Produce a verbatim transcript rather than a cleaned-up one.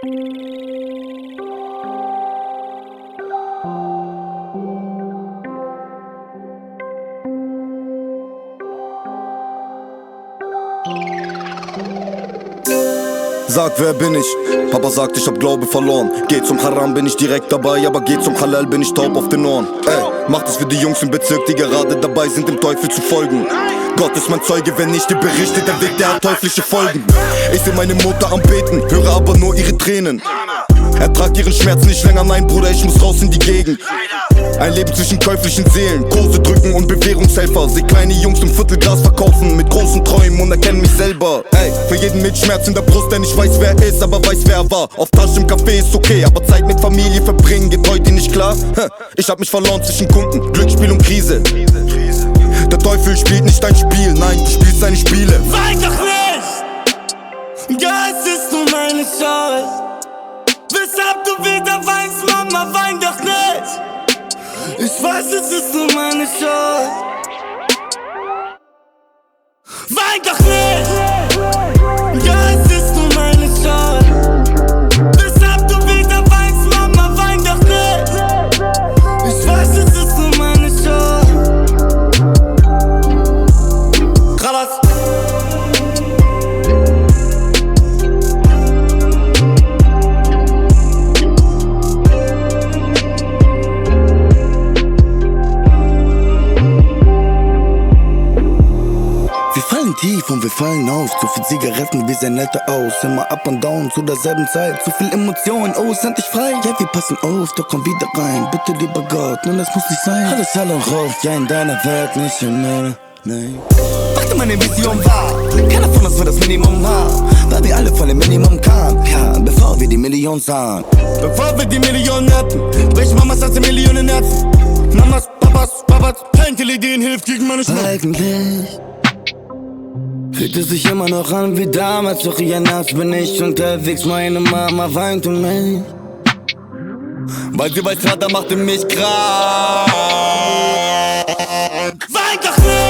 Sag, wer bin ich? Papa sagt, ich hab Glaube verloren. Geh zum Haram, bin ich direkt dabei, aber geh zum Halal, bin ich taub auf den Ohren. Ey, macht es für die Jungs im Bezirk, die gerade dabei sind, dem Teufel zu folgen. Gott ist mein Zeuge, wenn ich dir berichte, der Weg, der hat teuflische Folgen. Ich seh meine Mutter am Beten, höre aber nur ihre Tränen. Ertrag ihren Schmerz nicht länger, nein Bruder, ich muss raus in die Gegend. Ein Leben zwischen käuflichen Seelen, Kurse drücken und Bewährungshelfer. Seh kleine Jungs im Viertelglas verkaufen, mit großen Träumen und erkenn mich selber. Ey, für jeden mit Schmerz in der Brust, denn ich weiß wer er ist, aber weiß wer er war. Auf Tasche im Café ist okay, aber Zeit mit Familie verbringen geht heute nicht klar. Ich hab mich verloren zwischen Kunden, Glücksspiel und Krise. Der Teufel spielt nicht dein Spiel, nein, du spielst seine Spiele. Wein doch nicht, ja es ist nur meine Schuld. Weshalb du wieder weinst, Mama, wein doch nicht. Ich weiß, es ist nur meine Schuld. Wein doch nicht, ja es ist nur meine Schuld. Weshalb du wieder weinst, Mama, wein doch nicht. Ich weiß, es ist nur meine Schuld. Kralas. Tief und wir fallen auf, zu viel Zigaretten, wir sehen netter aus. Immer up und down zu derselben Zeit, zu viel Emotionen, oh, sind dich frei. Ja, wir passen auf, doch komm wieder rein. Bitte, lieber Gott, nun das muss nicht sein. Alles hell und rauf, ja in deiner Welt, nicht in meiner, nein. Machte meine Vision wahr, keiner von uns wird das Minimum haben. Weil wir alle von dem Minimum kamen, ja, bevor wir die Million sahen. Bevor wir die Millionen hatten, brich Mamas aus den Millionen Herzen. Mamas, Papas, Papas, Intelligenz hilft gegen meine Schmerzen. Eigentlich fühlt es sich immer noch an wie damals, doch ja nachts bin ich unterwegs, meine Mama weint um mich. Weil sie weiß, Vater machte mich krank. Wein doch nicht!